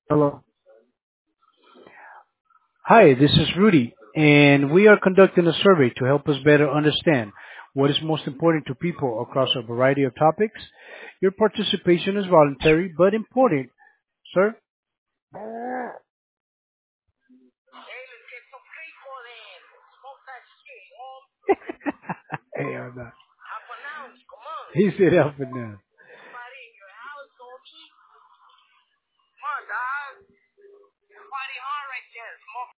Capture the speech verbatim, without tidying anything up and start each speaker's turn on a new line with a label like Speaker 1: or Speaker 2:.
Speaker 1: Hello. Hi, this is Rudy, and we are conducting a survey to help us better understand what is most important to people across a variety of topics. Your participation is voluntary but important, sir. Hell no. He said helping them.